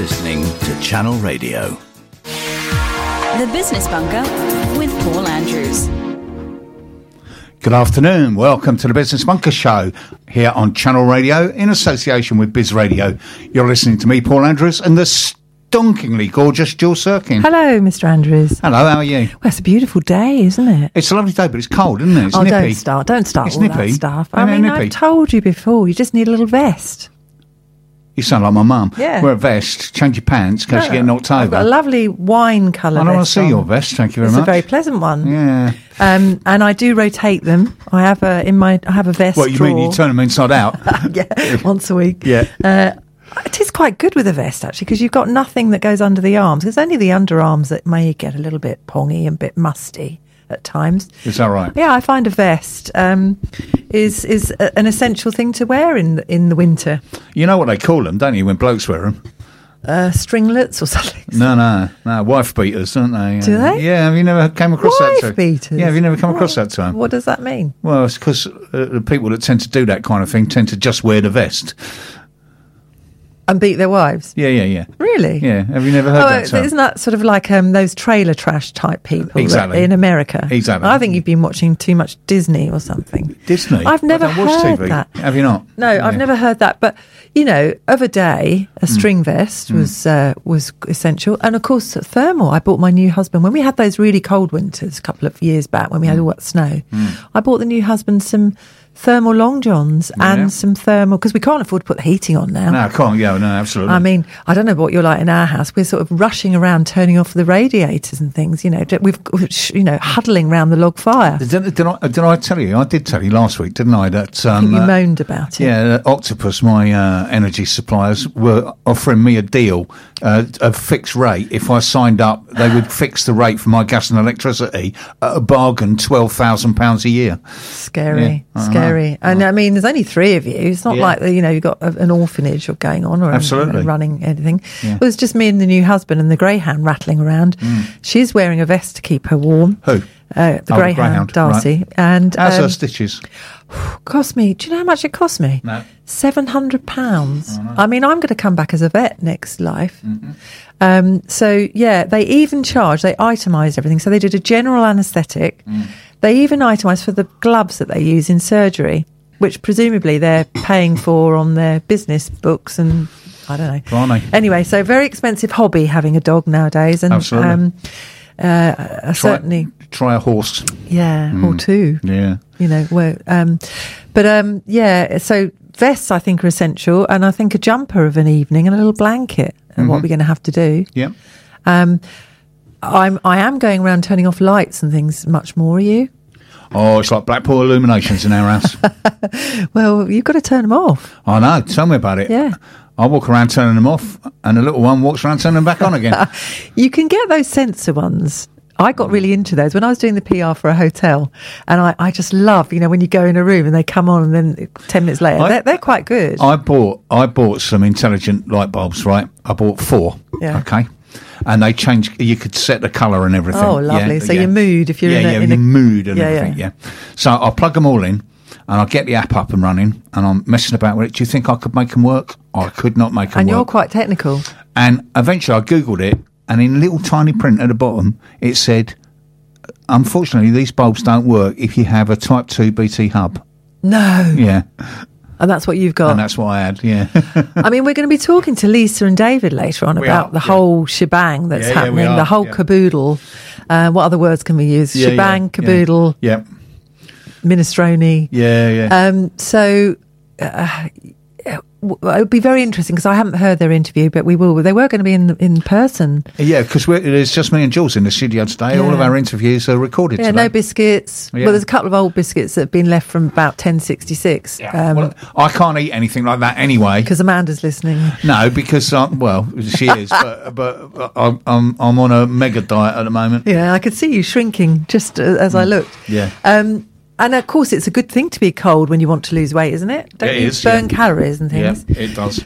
listening to Channel Radio. The Business Bunker with Paul Andrews. Good afternoon. Welcome to the Business Bunker Show here on Channel Radio in association with Biz Radio. You're listening to me, Paul Andrews, and the stonkingly gorgeous Jill Sirkin. Hello, Mr. Andrews. Hello, how are you? Well, it's a beautiful day, isn't it? It's a lovely day, but it's cold, isn't it? It's nippy. Don't start It's all nippy. that stuff. No, I mean, nippy. I've told you before, you just need a little vest. You sound like my mum. Yeah. Wear a vest, change your pants, in case you get knocked over. I've got a lovely wine colour I vest don't want to see on. your vest, thank you very It's much. a very pleasant one. Yeah. And I do rotate them. I have a vest What, you drawer. mean you turn them inside out? Yeah, once a week. Yeah. It is quite good with a vest, actually, because you've got nothing that goes under the arms. It's only the underarms that may get a little bit pongy and a bit musty at times. Is that right? Yeah, I find a vest is an essential thing to wear in the winter. You know what they call them, don't you, when blokes wear them? Stringlets or something. No, wife beaters, don't they? Do they? Yeah, have you never come across that term? Wife beaters? Yeah, have you never come across that term? What does that mean? Well, it's because the people that tend to do that kind of thing tend to just wear the vest. And beat their wives? Yeah. Really? Yeah, have you never heard that term? Isn't that sort of like those trailer trash type people Exactly. in America? Exactly. I think you've been watching too much Disney or something. Disney? I've never I don't watch heard TV. that. Have you not? No, Yeah. I've never heard that. But, you know, of a day, a string vest was essential. And, of course, thermal. I bought my new husband, when we had those really cold winters a couple of years back, when we had all that snow, I bought the new husband some thermal long johns and some thermal, because we can't afford to put the heating on now. No, I can't. Yeah, no, absolutely. I mean, I don't know what you're like in our house. We're sort of rushing around, turning off the radiators and things. You know, huddling around the log fire. Did I tell you? I did tell you last week, didn't I? That I think you moaned about it. Yeah, Octopus, my energy suppliers, were offering me a deal, a fixed rate. If I signed up, they would fix the rate for my gas and electricity at a bargain £12,000 a year. Scary. Yeah, And I mean, there's only three of you. It's not like, you've got an orphanage or going on or Absolutely. running anything. Yeah. It was just me and the new husband and the greyhound rattling around. She's wearing a vest to keep her warm. Who? The greyhound, Darcy. Right. And how's her stitches? cost me, do you know how much it cost me? No. £700. I mean, I'm going to come back as a vet next life. Mm-hmm. So, yeah, they even charged, they itemised everything. So they did a general anaesthetic. They even itemised for the gloves that they use in surgery, which presumably they're paying for on their business books and I don't know. Blimey. Anyway, so very expensive hobby having a dog nowadays. And Absolutely. Certainly. Try a horse. Yeah, or two. Yeah. You know, so vests I think are essential, and I think a jumper of an evening and a little blanket and what we're going to have to do. Yeah. I am going around turning off lights and things much more. Are you? Oh, it's like Blackpool Illuminations in our house. Well, you've got to turn them off. I know. Tell me about it. Yeah. I walk around turning them off, and the little one walks around turning them back on again. You can get those sensor ones. I got really into those when I was doing the PR for a hotel, and I just love, when you go in a room and they come on, and then 10 minutes later, they're quite good. I bought some intelligent light bulbs, right? I bought 4. Yeah. Okay. And they change. You could set the colour and everything. Oh, lovely. So your mood, if you're in your mood and Yeah, everything. Yeah. So I plug them all in, and I get the app up and running, and I'm messing about with it. Do you think I could make them work? I could not make them work. And you're quite technical. And eventually I Googled it, and in little tiny print at the bottom, it said, unfortunately, these bulbs don't work if you have a Type 2 BT hub. No. Yeah. And that's what you've got. And that's what I had, yeah. I mean, we're going to be talking to Lisa and David later on about the whole shebang that's happening, the whole caboodle. What other words can we use? Shebang, caboodle, Yeah. minestrone. Yeah. So it would be very interesting because I haven't heard their interview, but we will. They were going to be in person. Yeah, because it's just me and Jules in the studio today. All of our interviews are recorded today. No biscuits. Yeah. Well, there's a couple of old biscuits that have been left from about 1066. Yeah. Well, I can't eat anything like that anyway. Because Amanda's listening. No, because she is, but I'm on a mega diet at the moment. Yeah, I could see you shrinking just as I looked. Yeah. And of course, it's a good thing to be cold when you want to lose weight, isn't it? Don't you burn calories and things? Yeah, it does.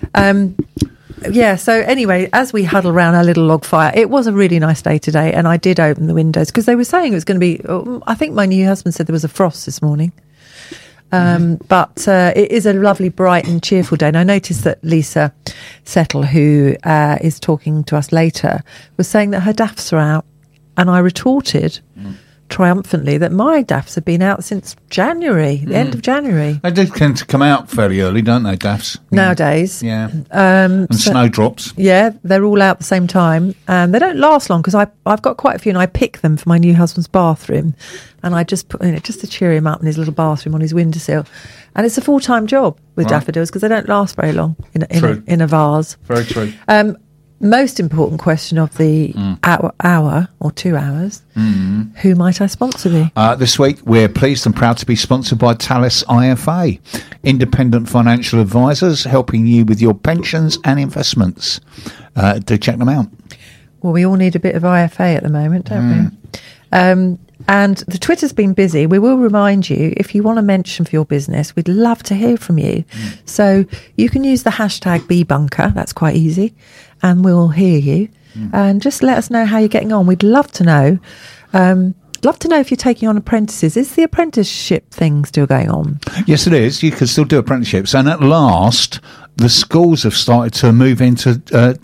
So anyway, as we huddle around our little log fire, it was a really nice day today, and I did open the windows because they were saying it was going to be, I think my new husband said there was a frost this morning. But it is a lovely, bright and cheerful day. And I noticed that Lisa Settle, who is talking to us later, was saying that her DAFs are out. And I retorted triumphantly that my DAFs have been out since January, the end of January. They do tend to come out fairly early, don't they, DAFs? Nowadays. Yeah. And snowdrops. Yeah, they're all out at the same time. And they don't last long because I've got quite a few and I pick them for my new husband's bathroom. And I just put in it just to cheer him up in his little bathroom on his windowsill. And it's a full-time job with daffodils because they don't last very long in a vase. Very true. Most important question of the hour or 2 hours, who might I sponsor be? This week, we're pleased and proud to be sponsored by Talis IFA, independent financial advisors helping you with your pensions and investments. Do check them out. Well, we all need a bit of IFA at the moment, don't we? And the Twitter's been busy. We will remind you, if you want to mention for your business, we'd love to hear from you. So you can use the hashtag #BeBunker. That's quite easy. And we'll hear you. And just let us know how you're getting on. We'd love to know. Love to know if you're taking on apprentices. Is the apprenticeship thing still going on? Yes, it is. You can still do apprenticeships. And at last, the schools have started to move into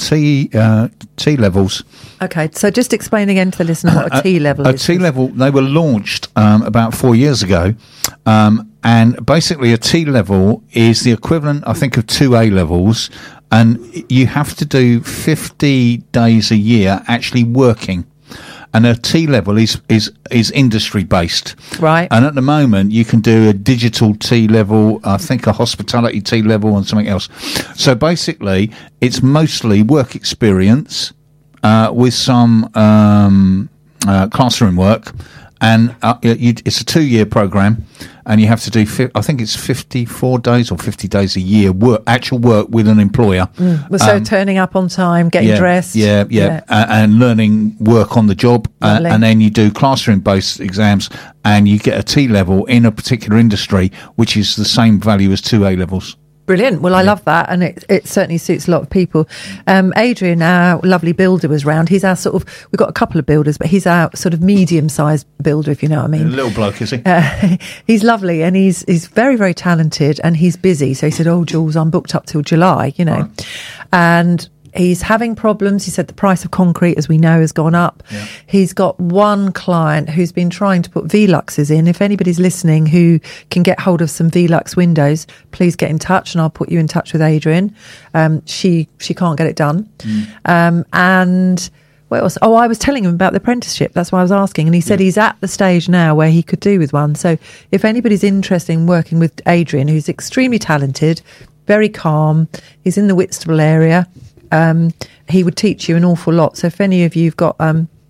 T levels. Okay, so just explain again to the listener what a T level is. A T level, they were launched about 4 years ago. And basically, a T level is the equivalent, I think, of 2 A levels. And you have to do 50 days a year actually working. And a T level is industry based. Right. And at the moment, you can do a digital T level, I think a hospitality T level and something else. So basically, it's mostly work experience with some classroom work. And it's a 2-year program, and you have to do, I think it's 54 days or 50 days a year, actual work with an employer. So turning up on time, getting dressed. Yeah. And learning work on the job. And then you do classroom-based exams, and you get a T level in a particular industry, which is the same value as 2 A levels. Brilliant. Well, I love that, and it certainly suits a lot of people. Adrian, our lovely builder, was round. He's our we've got a couple of builders, but he's our sort of medium-sized builder, if you know what I mean. A little bloke, is he? He's lovely, and he's very, very talented, and he's busy. So he said, Jules, I'm booked up till July, Right. And he's having problems. He said the price of concrete, as we know, has gone up. Yeah. He's got one client who's been trying to put Veluxes in. If anybody's listening who can get hold of some Velux windows, please get in touch and I'll put you in touch with Adrian. She can't get it done. And what else? I was telling him about the apprenticeship. That's why I was asking. And he said he's at the stage now where he could do with one. So if anybody's interested in working with Adrian, who's extremely talented, very calm, he's in the Whitstable area, he would teach you an awful lot. So if any of you've got,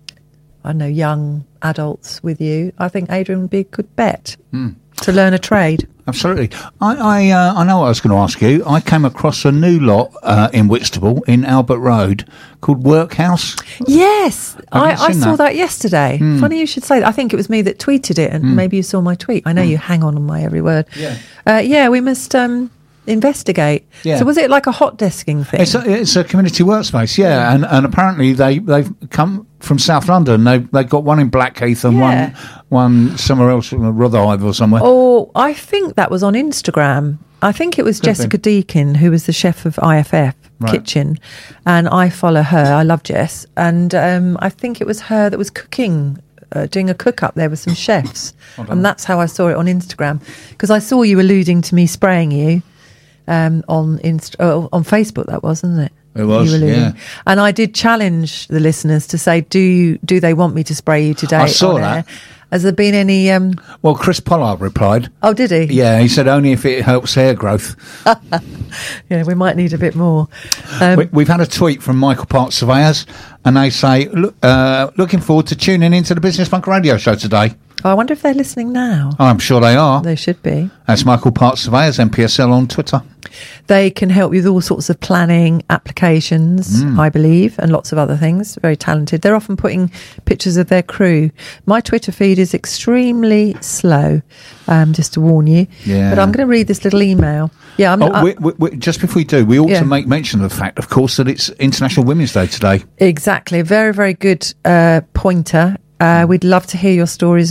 young adults with you, I think Adrian would be a good bet to learn a trade. Absolutely. I know what I was going to ask you. I came across a new lot in Whitstable in Albert Road called Workhouse. Yes, I saw that yesterday. Funny you should say that. I think it was me that tweeted it, and maybe you saw my tweet. I know you hang on my every word. Yeah, we must investigate. Yeah. So was it like a hot desking thing? It's a community workspace, and apparently they've come from South London. They've got one in Blackheath and one somewhere else, Rotherhithe or somewhere. Oh, I think that was on Instagram. I think it was Jessica Deakin, who was the chef of IFF Kitchen, and I follow her. I love Jess, and I think it was her that was cooking. Doing a cook up there with some chefs, and that's how I saw it on Instagram. Because I saw you alluding to me spraying you on Facebook. That was, wasn't it? It was, yeah. And I did challenge the listeners to say, do they want me to spray you today? I saw that. Has there been any? Well, Chris Pollard replied. Oh, did he? Yeah, he said only if it helps hair growth. Yeah, we might need a bit more. We've had a tweet from Michael Park Surveyors, and they say, looking forward to tuning into the Business Bunker Radio Show today. Oh, I wonder if they're listening now. I'm sure they are. They should be. That's Michael Park Surveyors, MPSL on Twitter. They can help you with all sorts of planning applications, I believe, and lots of other things. Very talented. They're often putting pictures of their crew. My Twitter feed is extremely slow, just to warn you. Yeah. But I'm going to read this little email. Yeah. Just before we do, we ought to make mention of the fact, of course, that it's International Women's Day today. Exactly. A very, very good pointer. We'd love to hear your stories of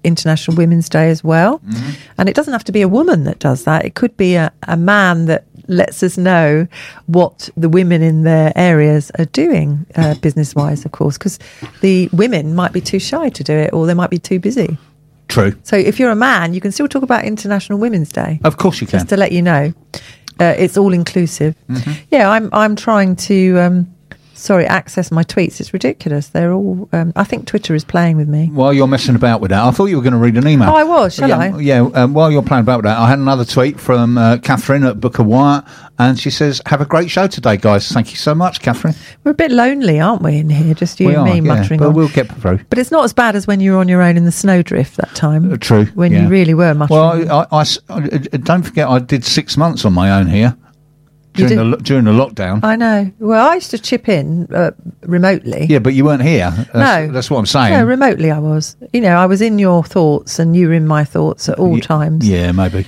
International Women's Day as well. And it doesn't have to be a woman that does that. It could be a man that lets us know what the women in their areas are doing, business-wise, of course, because the women might be too shy to do it, or they might be too busy. True. So if you're a man, you can still talk about International Women's Day. Of course you can. Just to let you know. It's all inclusive. Yeah, I'm trying to access my tweets. It's ridiculous. They're all I think Twitter is playing with me. While you're messing about with that, I thought you were going to read an email. Oh, I was. Shall I? Yeah, while you're playing about with that, I had another tweet from Catherine at Booker Wyatt, and she says, have a great show today, guys. Thank you so much, Catherine. We're a bit lonely, aren't we, in here? Just you We and me are, yeah, muttering but on. we'll get through. But it's not as bad as when you were on your own in the snowdrift that time. True. When yeah. you really were muttering. Well, I don't forget I did 6 months on my own here during the lockdown. I know. Well, I used to chip in remotely. Yeah, but you weren't here. That's what I'm saying. No, remotely I was. You know, I was in your thoughts and you were in my thoughts at all times. Yeah, maybe.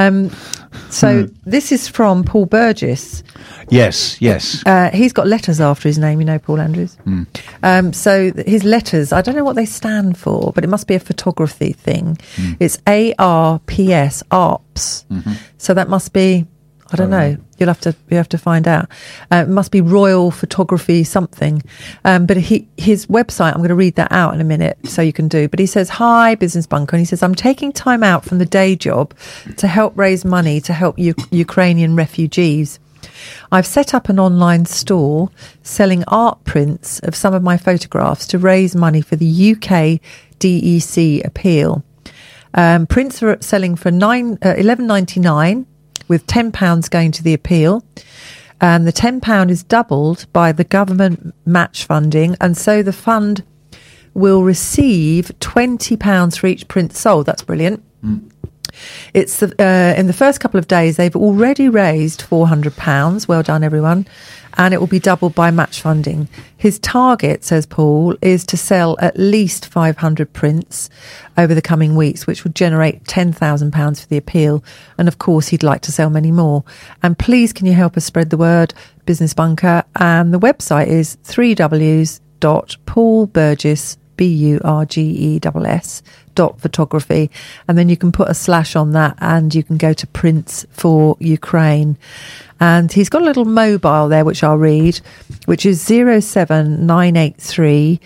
So this is from Paul Burgess. Yes. He's got letters after his name, you know, Paul Andrews. So his letters, I don't know what they stand for, but it must be a photography thing. It's ARPS, ARPS. So that must be, I don't know. You have to find out. It must be Royal Photography something. But his website, I'm going to read that out in a minute so you can do. But he says, hi, Business Bunker. And he says, I'm taking time out from the day job to help raise money to help Ukrainian refugees. I've set up an online store selling art prints of some of my photographs to raise money for the UK DEC appeal. Prints are selling for $11.99. with £10 going to the appeal. And the £10 is doubled by the government match funding. And so the fund will receive £20 for each print sold. That's brilliant. It's in the first couple of days, they've already raised £400. Well done, everyone. And it will be doubled by match funding. His target, says Paul, is to sell at least 500 prints over the coming weeks, which would generate £10,000 for the appeal. And of course, he'd like to sell many more. And please, can you help us spread the word, Business Bunker? And the website is www.paulburgess, BURGESS.photography, and then you can put a slash on that and you can go to Prints for Ukraine. And he's got a little mobile there which I'll read, which is 07983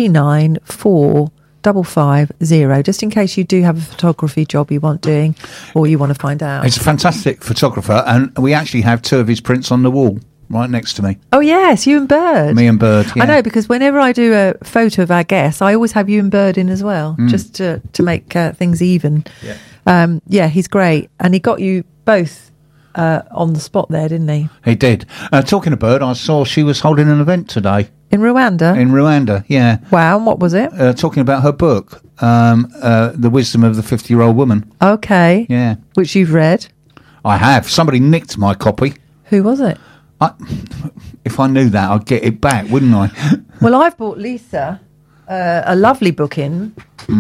394 550, just in case you do have a photography job you want doing or you want to find out. He's a fantastic photographer, and we actually have 2 of his prints on the wall right next to me. Oh yes, you and Bird. Me and Bird, yeah. I know, because whenever I do a photo of our guests, I always have you and Bird in as well, just to make things even. Yeah, he's great. And he got you both on the spot there, didn't he? He did. Talking of Bird, I saw she was holding an event today. In Rwanda? In Rwanda, yeah. Wow, and what was it? Talking about her book, The Wisdom of the 50-Year-Old Woman. Okay. Yeah. Which you've read? I have. Somebody nicked my copy. Who was it? If I knew that, I'd get it back, wouldn't I? Well, I've bought Lisa a lovely book in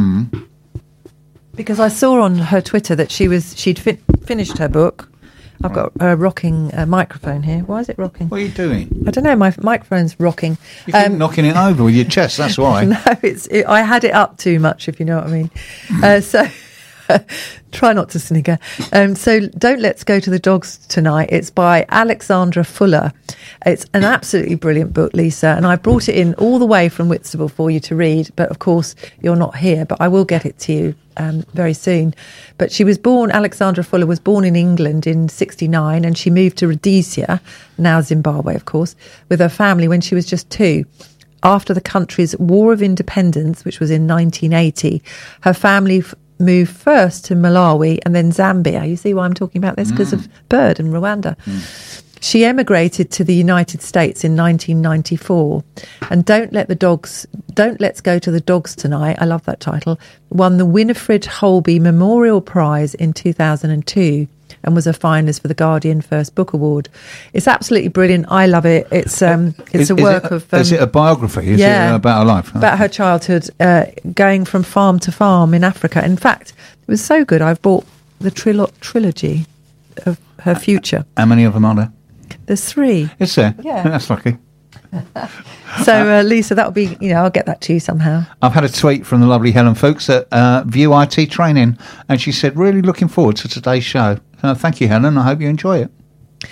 because I saw on her Twitter that she'd finished her book. I've got a rocking microphone here. Why is it rocking? What are you doing? I don't know. My microphone's rocking. You keep knocking it over with your chest, that's why. No, I had it up too much, if you know what I mean. So try not to snigger. So Don't Let's Go to the Dogs Tonight. It's by Alexandra Fuller. It's an absolutely brilliant book, Lisa, and I brought it in all the way from Whitstable for you to read, but of course you're not here, but I will get it to you very soon. But Alexandra Fuller was born in England in 1969, and she moved to Rhodesia, now Zimbabwe of course, with her family when she was just 2. After the country's War of Independence, which was in 1980, her family moved first to Malawi and then Zambia. You see why I'm talking about this? Because of Bird and Rwanda. She emigrated to the United States in 1994, and Don't Let's Go to the Dogs Tonight, I love that title, won the Winifred Holby Memorial Prize in 2002 and was a finalist for the Guardian First Book Award. It's absolutely brilliant. I love it. It's a work of... Is it a biography? Is it about her life? About her childhood, going from farm to farm in Africa. In fact, it was so good, I've bought the trilogy of her future. How many of them are there? There's 3. Is there? Yeah. That's lucky. So, Lisa, that'll be, I'll get that to you somehow. I've had a tweet from the lovely Helen Fuchs at View IT Training, and she said, really looking forward to today's show. Thank you, Helen. I hope you enjoy it.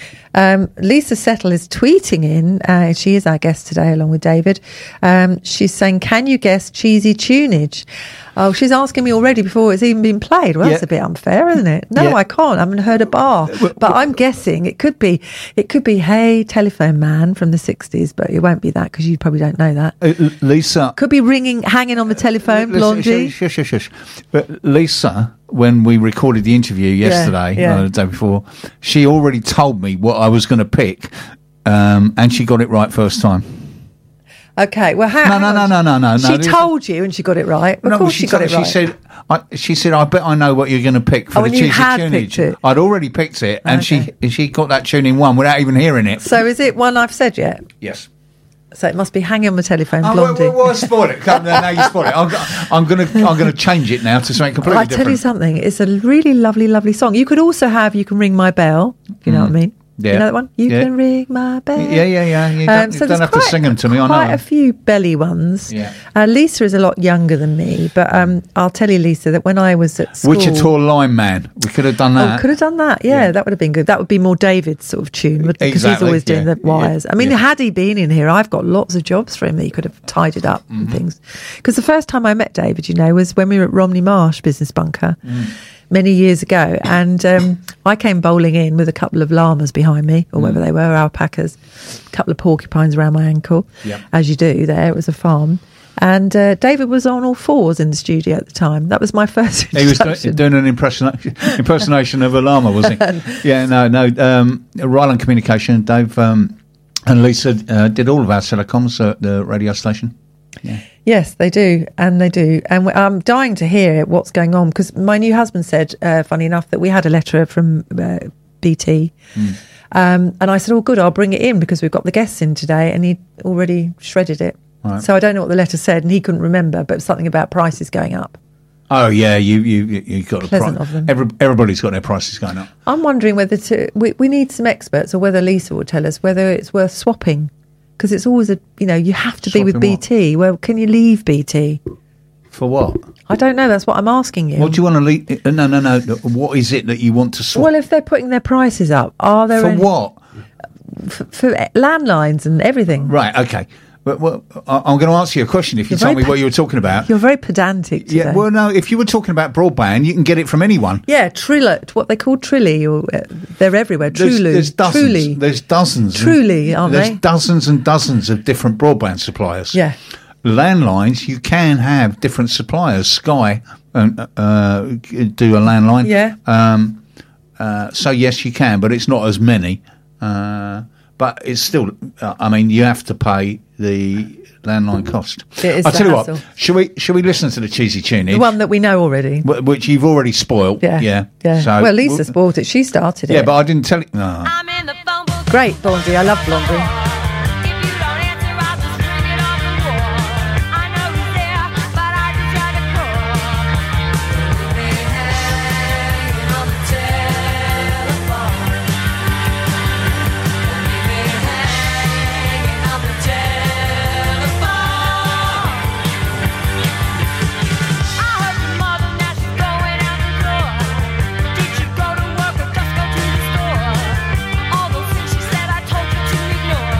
Lisa Settle is tweeting in. She is our guest today, along with David. She's saying, "Can you guess cheesy tunage?" Oh, she's asking me already before it's even been played. Well, that's a bit unfair, isn't it? No, I can't. I haven't heard a bar, but I'm guessing it could be. "Hey, Telephone Man" from the '60s, but it won't be that because you probably don't know that. Lisa could be hanging on the telephone. Blondie. Shush. But Lisa, when we recorded the interview yesterday, the day before, she already told me what I was going to pick, and she got it right first time. Okay, well, No. She told you, and she got it right. Of course, she got it right. She said, "I bet I know what you're going to pick for the cheesy tunage." I'd already picked it, and she got that tune in one without even hearing it. So, is it one I've said yet? Yes. So it must be "Hanging on the Telephone," Blondie. Well, spoil it. Now you spoil it. I'm going to change it now to something completely different. I'll tell you something. It's a really lovely, lovely song. You could also have "You Can Ring My Bell." If you know what I mean. Yeah. You know that one? You can ring my bell. Yeah. You don't have to sing them to me. I know. Quite a few belly ones. Yeah. Lisa is a lot younger than me, but I'll tell you, Lisa, that when I was at school, Wichita Lineman, we could have done that. Oh, could have done that. Yeah, that would have been good. That would be more David's sort of tune, because he's always doing the wires. I mean, had he been in here, I've got lots of jobs for him that he could have tidied up and things. Because the first time I met David, was when we were at Romney Marsh Business Bunker. Many years ago, and I came bowling in with a couple of llamas behind me, or whatever they were, alpacas, a couple of porcupines around my ankle, as you do there. It was a farm. And David was on all fours in the studio at the time. That was my first introduction. He was doing an impersonation of a llama, was he? Ryland Communication, Dave and Lisa did all of our telecoms at the radio station. Yeah. Yes, they do, and I'm dying to hear what's going on, because my new husband said, funny enough, that we had a letter from BT, and I said, "Oh, good, I'll bring it in because we've got the guests in today," and he already shredded it. Right. So I don't know what the letter said, and he couldn't remember, but it was something about prices going up. Oh yeah, you got pleasant of them. Everybody's got their prices going up. I'm wondering whether we need some experts, or whether Lisa will tell us whether it's worth swapping. Because it's always you have to be with BT. Well, can you leave BT? For what? I don't know. That's what I'm asking you. What do you want to leave? No. What is it that you want to swap? Well, if they're putting their prices up, are there what? For landlines and everything. Right. Okay. Well, I'm going to answer your question if you tell me what you were talking about. You're very pedantic today. Yeah, well, no, if you were talking about broadband, you can get it from anyone. Yeah, what they call Trilly, or they're everywhere. There's dozens. Truly. There's dozens. Truly, aren't they? There's dozens and dozens of different broadband suppliers. Yeah. Landlines, you can have different suppliers. Sky do a landline. Yeah. So, yes, you can, but it's not as many. But it's still, you have to pay the landline cost. I'll tell you what, should we listen to the cheesy tune? The one that we know already. Which you've already spoiled. Yeah. So, well, Lisa spoiled it. She started it. Yeah, but I didn't tell you. No. Great, Blondie. I love Blondie. All those things she said, I told you to ignore.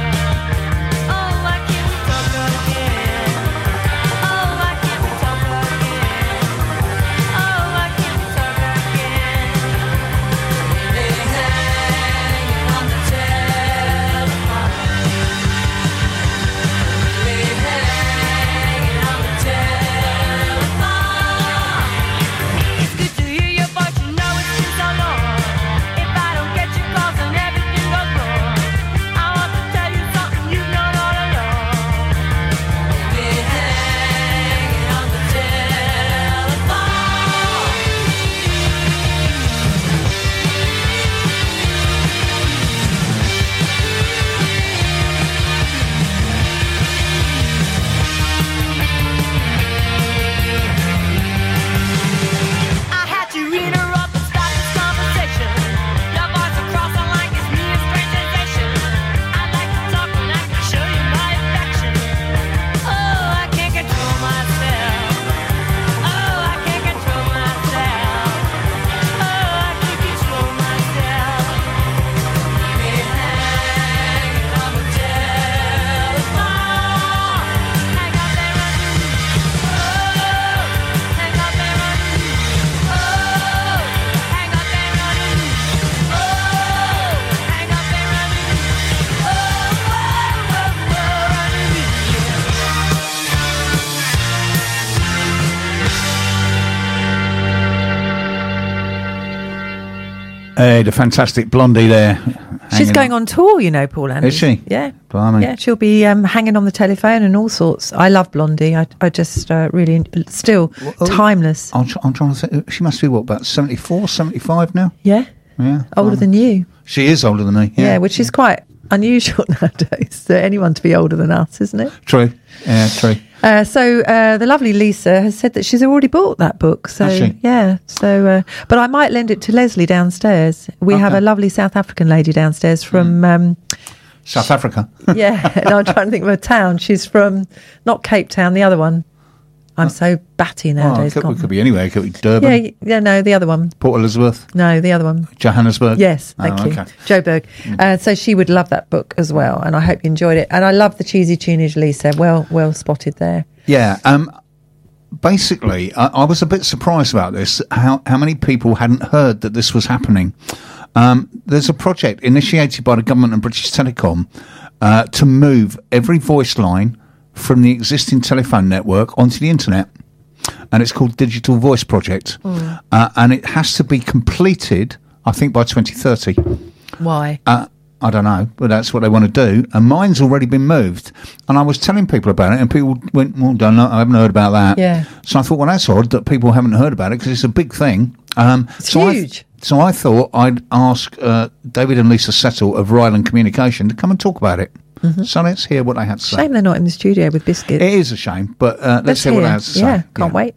The fantastic Blondie there. She's going on tour, you know, Paul Andrews. Is she? Yeah. Blimey. Yeah, she'll be hanging on the telephone and all sorts. I love Blondie. I just really, still timeless. I'm trying to think. She must be, what, about 74, 75 now? Yeah. Yeah. Older than you. She is older than me. Yeah, which is quite unusual nowadays for anyone to be older than us, isn't it? True. Yeah, true. So the lovely Lisa has said that she's already bought that book. So Has she? yeah. So, but I might lend it to Leslie downstairs. We have a lovely South African lady downstairs from South Africa. yeah. And I'm trying to think of her town. She's from not Cape Town, the other one. I'm so batty nowadays. It could be anywhere. It could be Durban, yeah, no, the other one. Port Elizabeth, No, the other one. Johannesburg. Yes, thank you. Okay. Joburg. So she would love that book as well, and I hope you enjoyed it. And I love the cheesy tunage, Lisa. Well spotted there. Yeah. Basically, I was a bit surprised about this, how many people hadn't heard that this was happening. There's a project initiated by the government and British Telecom to move every voice line from the existing telephone network onto the internet. And it's called Digital Voice Project. And it has to be completed, I think, by 2030. Why? I don't know, but that's what they want to do. And mine's already been moved. And I was telling people about it, and people went, well, don't know, I haven't heard about that. Yeah. So I thought, well, that's odd that people haven't heard about it, because it's a big thing. It's huge. So I thought I'd ask David and Lisa Settle of Ryland Communication to come and talk about it. So let's hear what they had to say. Shame they're not in the studio with biscuits. It is a shame, but let's hear what they had to say. Yeah, can't wait.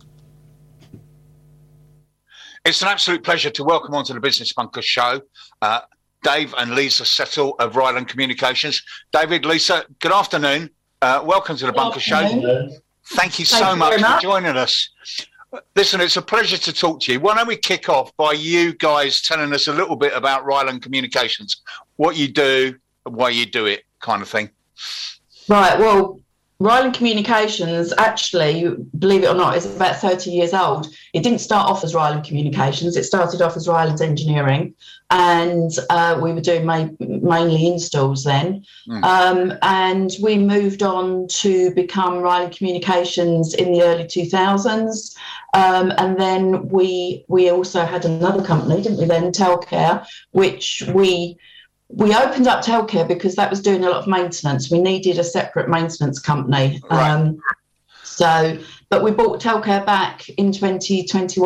It's an absolute pleasure to welcome onto the Business Bunker show Dave and Lisa Settle of Ryland Communications. David, Lisa, good afternoon. Welcome to the Bunker Show. Thank you so much for joining us. Listen, it's a pleasure to talk to you. Why don't we kick off by you guys telling us a little bit about Ryland Communications, what you do, why you do it, kind of thing. Right, well, Ryland Communications, actually, believe it or not, is about 30 years old. It didn't start off as Ryland Communications. It started off as Ryland Engineering, and we were doing mainly installs then. And we moved on to become Ryland Communications in the early 2000s. And then we also had another company, didn't we then, Telcare, which we opened up Telcare because that was doing a lot of maintenance. We needed a separate maintenance company. Right. But we bought Telcare back in 2020,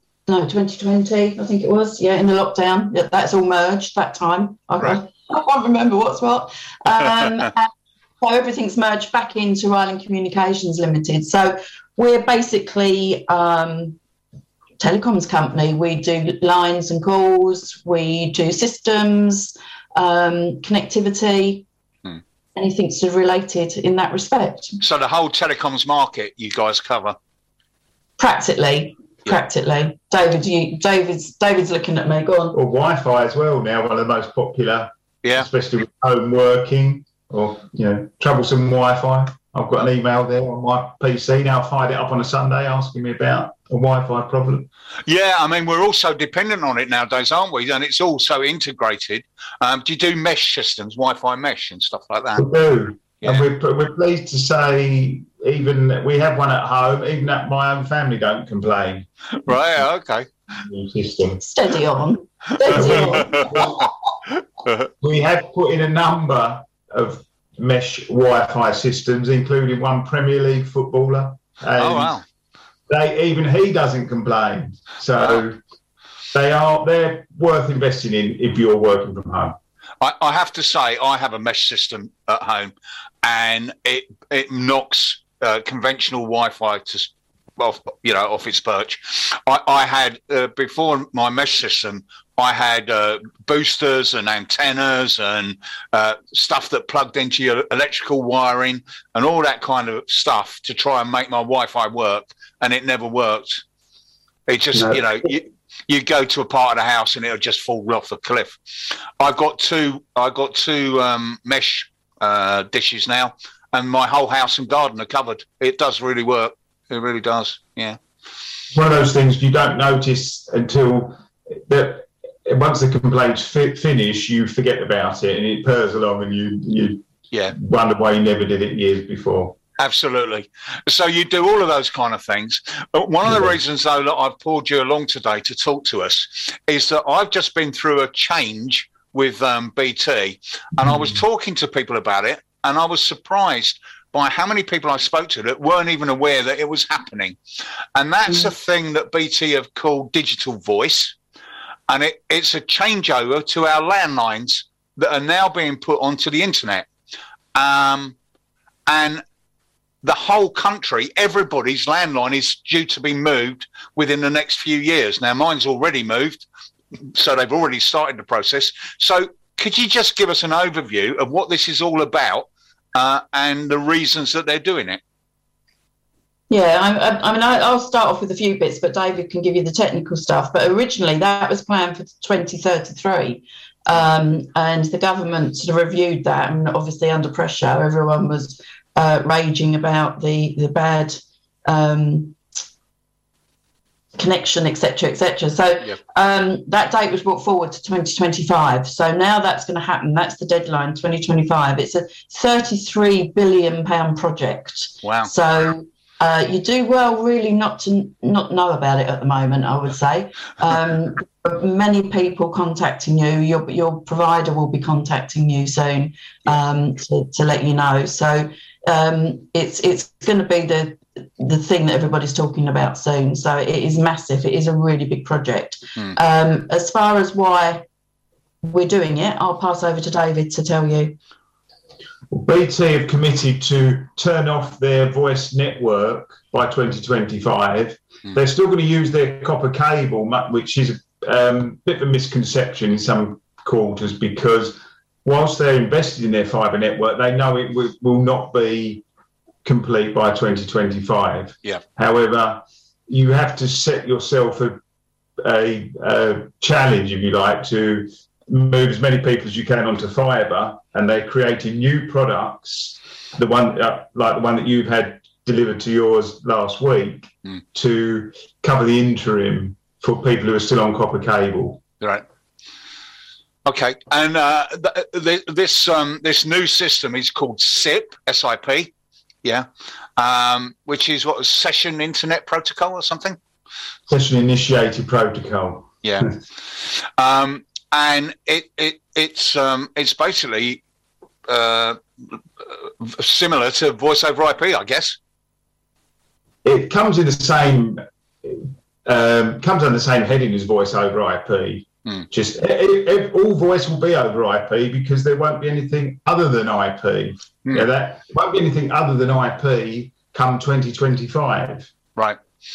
I think it was. Yeah, in the lockdown. Yeah, that's all merged that time. I can't remember what's what. So everything's merged back into Ryland Communications Limited. So we're basically telecoms company. We do lines and calls. We do systems, connectivity, anything sort of related in that respect. So the whole telecoms market you guys cover? Practically. David's looking at me. Go on. Or Wi-Fi as well now, one of the most popular, especially with home working or troublesome Wi-Fi. I've got an email there on my PC now. I fired it up on a Sunday asking me about a Wi-Fi problem. Yeah, I mean, we're also dependent on it nowadays, aren't we? And it's all so integrated. Do you do mesh systems, Wi-Fi mesh and stuff like that? We do. Yeah. And we're pleased to say even we have one at home, even that my own family don't complain. Right, okay. System. Steady on. We have put in a number of mesh Wi-Fi systems, including one Premier League footballer. And he doesn't complain. So they're worth investing in if you're working from home. I have to say, I have a mesh system at home, and it knocks conventional Wi-Fi off its perch. I had before my mesh system, I had boosters and antennas and stuff that plugged into your electrical wiring and all that kind of stuff to try and make my Wi-Fi work, and it never worked. It just, you go to a part of the house and it'll just fall off a cliff. I've got two mesh dishes now, and my whole house and garden are covered. It does really work. It really does. Yeah. One of those things you don't notice until once the complaints finish, you forget about it and it purrs along, and you wonder why you never did it years before. Absolutely. So you do all of those kind of things. One of the reasons, though, that I've pulled you along today to talk to us is that I've just been through a change with BT, and I was talking to people about it, and I was surprised by how many people I spoke to that weren't even aware that it was happening. And that's a thing that BT have called digital voice, and it's a changeover to our landlines that are now being put onto the internet. And the whole country, everybody's landline is due to be moved within the next few years. Now, mine's already moved, so they've already started the process. So could you just give us an overview of what this is all about and the reasons that they're doing it? Yeah, I mean, I'll start off with a few bits, but David can give you the technical stuff. But originally, that was planned for 2033. And the government sort of reviewed that, and obviously under pressure, everyone was raging about the bad connection, etc., etc. So that date was brought forward to 2025. So now that's going to happen. That's the deadline, 2025. It's a £33 billion project. Wow. So you do well really not to not know about it at the moment, I would say. Many people contacting you. Your provider will be contacting you soon to let you know. So it's going to be the thing that everybody's talking about soon. So it is massive. It is a really big project. As far as why we're doing it, I'll pass over to David to tell you. BT have committed to turn off their voice network by 2025. They're still going to use their copper cable, which is a bit of a misconception in some quarters, because whilst they're invested in their fibre network, they know it will not be complete by 2025. Yeah. However, you have to set yourself a challenge, if you like, to move as many people as you can onto fibre, and they're creating new products, the one like the one that you've had delivered to yours last week, to cover the interim for people who are still on copper cable. Right. Okay, and this new system is called SIP, S-I-P, which is what, Session Internet Protocol or something? Session Initiated Protocol. Yeah. And it's basically similar to Voice over IP, I guess. It comes in the same comes under the same heading as Voice over IP. Just all voice will be over IP, because there won't be anything other than IP. Yeah, that won't be anything other than IP come 2025. Right.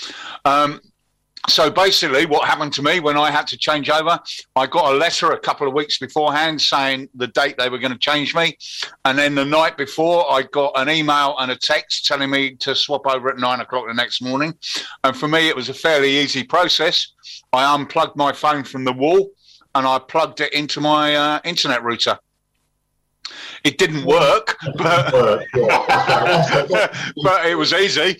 So basically what happened to me when I had to change over, I got a letter a couple of weeks beforehand saying the date they were going to change me. And then the night before, I got an email and a text telling me to swap over at 9 o'clock the next morning. And for me, it was a fairly easy process. I unplugged my phone from the wall and I plugged it into my internet router. It didn't work, but it was easy.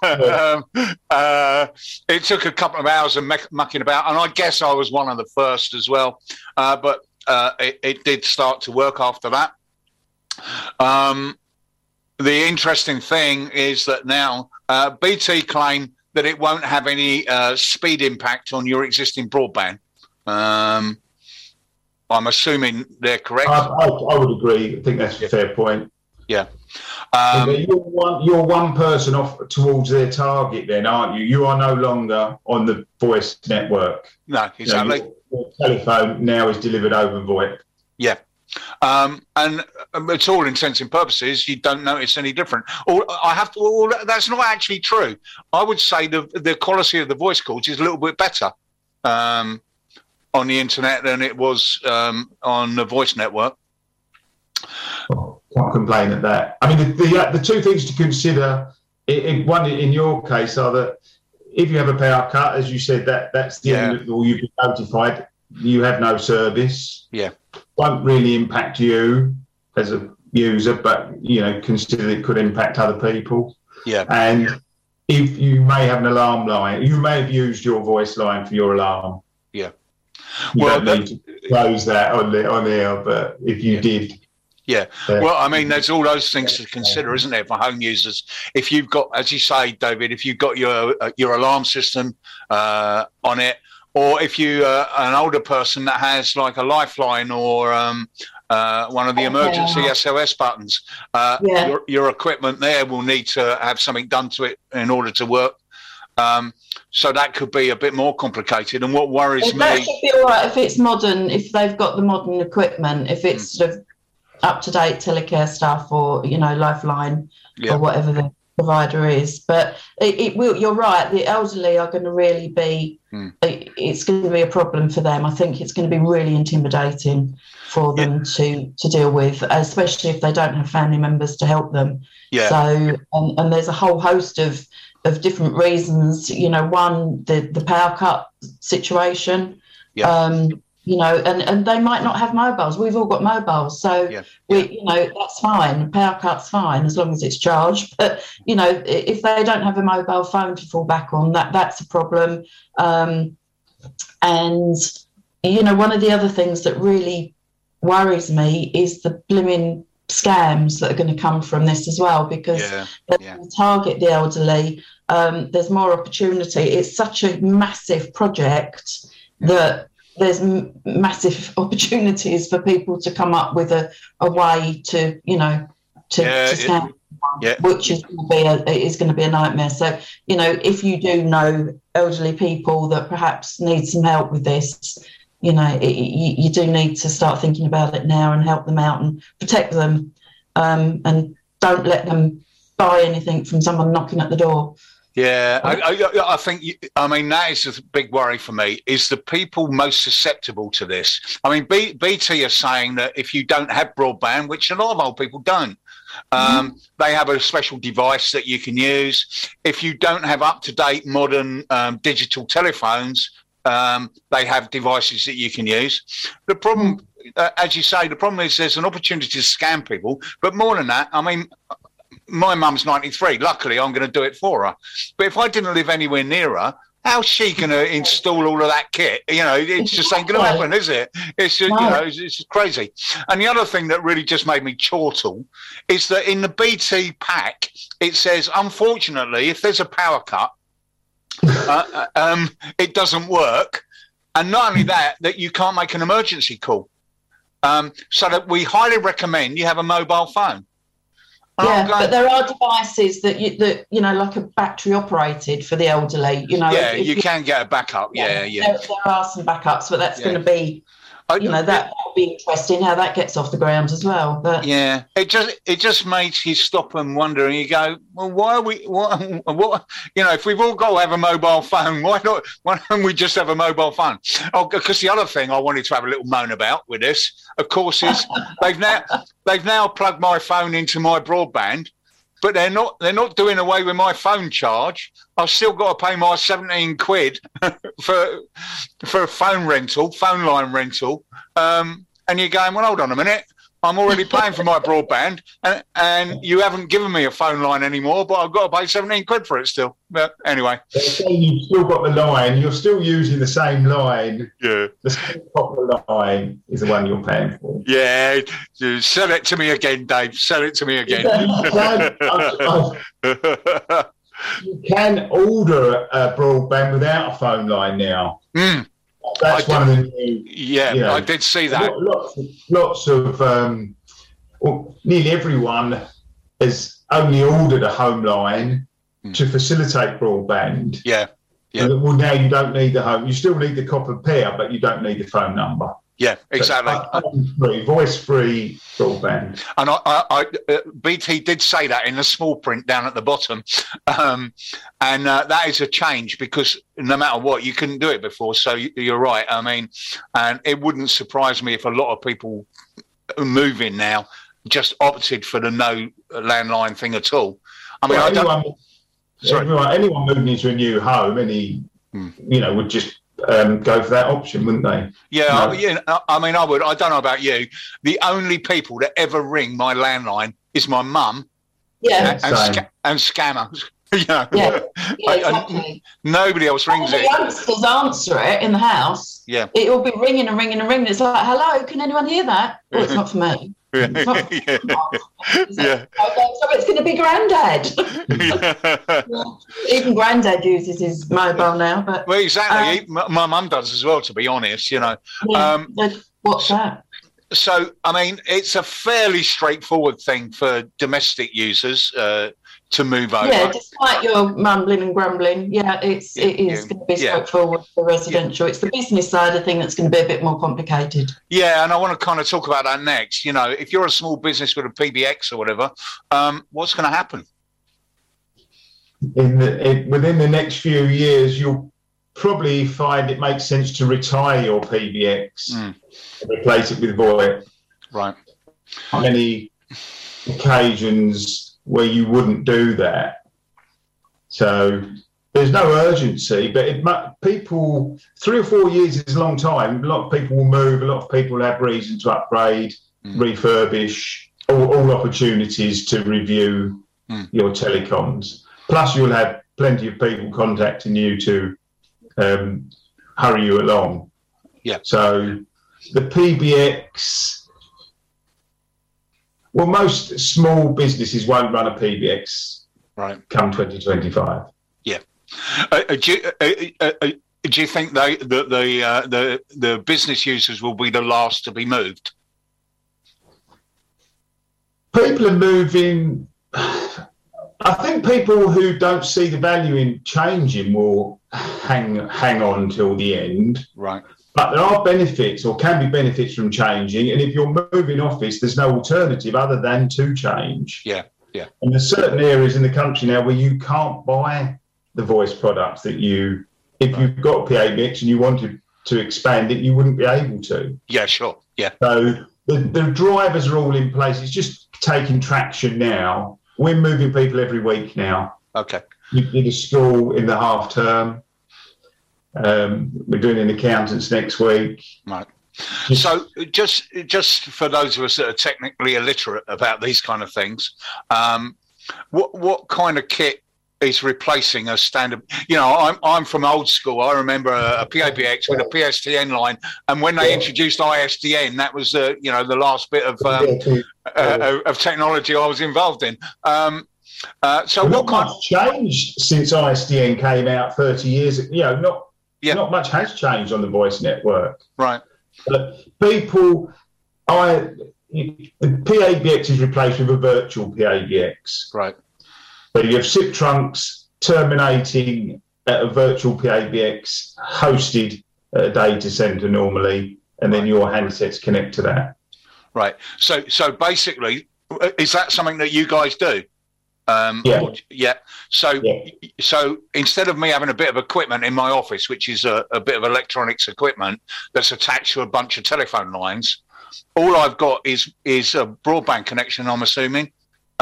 It took a couple of hours of mucking about, and I guess I was one of the first as well. But it did start to work after that. The interesting thing is that now BT claim that it won't have any speed impact on your existing broadband. I'm assuming they're correct. I would agree. I think that's a fair point. Yeah. You're one person off towards their target then, aren't you? You are no longer on the voice network. No, exactly. Your telephone now is delivered over VoIP. Yeah. And it's all intents and purposes, you don't notice any different. That's not actually true. I would say the quality of the voice calls is a little bit better on the internet than it was on the voice network. Oh, can't complain at that. I mean, the two things to consider, one in your case, are that if you have a power cut, as you said, that's the end, or you've been notified, you have no service. Yeah. Won't really impact you as a user, but, consider it could impact other people. Yeah. And if you may have an alarm line, you may have used your voice line for your alarm. Yeah. You don't need to close that on air, but if you did, Yeah. Well, I mean, there's all those things to consider, isn't there, for home users? If you've got, as you say, David, if you've got your alarm system on it, or if you an older person that has like a Lifeline or one of the emergency SOS buttons, your equipment there will need to have something done to it in order to work. So that could be a bit more complicated. And what worries me... That should be all right if it's modern, if they've got the modern equipment, if it's sort of up-to-date telecare stuff or, Lifeline or whatever the provider is. But it will, you're right, the elderly are going to really be... It's going to be a problem for them. I think it's going to be really intimidating for them to deal with, especially if they don't have family members to help them. Yeah. So, and there's a whole host of different reasons. One, the power cut situation. Yeah. And they might not have mobiles. We've all got mobiles, so that's fine. Power cut's fine as long as it's charged. But if they don't have a mobile phone to fall back on, that's a problem. And one of the other things that really worries me is the blimmin' scams that are going to come from this as well, because they target the elderly. There's more opportunity. It's such a massive project that there's massive opportunities for people to come up with a way to scam, which is going to be a nightmare. So, if you do know elderly people that perhaps need some help with this, you do need to start thinking about it now and help them out and protect them, and don't let them buy anything from someone knocking at the door. Yeah, I think, that is a big worry for me, is the people most susceptible to this. I mean, BT are saying that if you don't have broadband, which a lot of old people don't, they have a special device that you can use. If you don't have up-to-date modern digital telephones, they have devices that you can use. The problem, as you say, the problem is there's an opportunity to scam people. But more than that, my mum's 93. Luckily, I'm going to do it for her. But if I didn't live anywhere near her, how's she going to install all of that kit? It just ain't going to happen, is it? It's just, it's just crazy. And the other thing that really just made me chortle is that in the BT pack, it says, unfortunately, if there's a power cut, it doesn't work. And not only that you can't make an emergency call. So that we highly recommend you have a mobile phone. Yeah, but there are devices that like a battery operated for the elderly. Yeah, you can get a backup. Yeah. There are some backups, but that's going to be, that will be interesting how that gets off the ground as well. But yeah, it just makes you stop and wonder, and you go, well, why are we? What? If we've all got to have a mobile phone, why not? Why don't we just have a mobile phone? Oh, because the other thing I wanted to have a little moan about with this, of course, is they've now plugged my phone into my broadband, but they're not doing away with my phone charge. I've still got to pay my 17 quid for a phone line rental. And you're going, well, hold on a minute. I'm already paying for my broadband, and you haven't given me a phone line anymore, but I've got to pay 17 quid for it still. But anyway. You've still got the line. You're still using the same line. Yeah. The same popular line is the one you're paying for. Yeah. Sell it to me again, Dave. Sell it to me again. You can order a broadband without a phone line now. That's one of the new... Yeah, I did see that. Lots of... nearly everyone has only ordered a home line to facilitate broadband. Yeah. Well, now you don't need the home. You still need the copper pair, but you don't need the phone number. Yeah, exactly. Voice-free broadband. And BT did say that in the small print down at the bottom. And that is a change, because no matter what, you couldn't do it before. So you're right. And it wouldn't surprise me if a lot of people moving now just opted for the no landline thing at all. Anyone moving into a new home, would just go for that option, wouldn't they? Yeah, I would. I don't know about you. The only people that ever ring my landline is my mum and scammers. Yeah, exactly. Nobody else rings it. The youngsters answer it in the house. Yeah. It will be ringing and ringing and ringing. It's like, hello, can anyone hear that? Oh, it's not for me. Yeah. So it's going to be Grandad. Even Grandad uses his mobile now. But well, exactly. My mum does as well, to be honest, what's that? So, I mean, it's a fairly straightforward thing for domestic users to move over. Yeah, despite your mumbling and grumbling, it is going to be straightforward for residential. It's the business side of thing that's going to be a bit more complicated. Yeah, and I want to kind of talk about that next. If you're a small business with a PBX or whatever, what's going to happen? Within the next few years, you'll probably find it makes sense to retire your PBX and replace it with VoIP. Right. How many occasions where you wouldn't do that? So there's no urgency, but people, 3 or 4 years is a long time. A lot of people will move, a lot of people will have reason to upgrade, refurbish, all opportunities to review your telecoms. Plus you'll have plenty of people contacting you to hurry you along. Yeah. So the PBX, well, most small businesses won't run a PBX come 2025. Yeah. Do you think the business users will be the last to be moved? People are moving. I think people who don't see the value in changing will hang on till the end. Right. But there are benefits, or can be benefits, from changing. And if you're moving office, there's no alternative other than to change. Yeah, yeah. And there's certain areas in the country now where you can't buy the voice products that if you've got PABX and you wanted to expand it, you wouldn't be able to. Yeah, sure. Yeah. So the drivers are all in place. It's just taking traction now. We're moving people every week now. Okay. You did a school in the half term. We're doing an accountants next week. Right. So just for those of us that are technically illiterate about these kind of things, what kind of kit is replacing a standard? I'm from old school. I remember a PABX with a PSTN line, and when they introduced ISDN, that was the last bit of technology I was involved in. So what kind of changed since ISDN came out 30 years ago? Not much has changed on the voice network. Right. But the PABX is replaced with a virtual PABX. Right. So you have SIP trunks terminating at a virtual PABX hosted at a data center normally, and then your handsets connect to that. Right. So basically, is that something that you guys do? Yeah. So instead of me having a bit of equipment in my office, which is a bit of electronics equipment that's attached to a bunch of telephone lines, all I've got is a broadband connection, I'm assuming,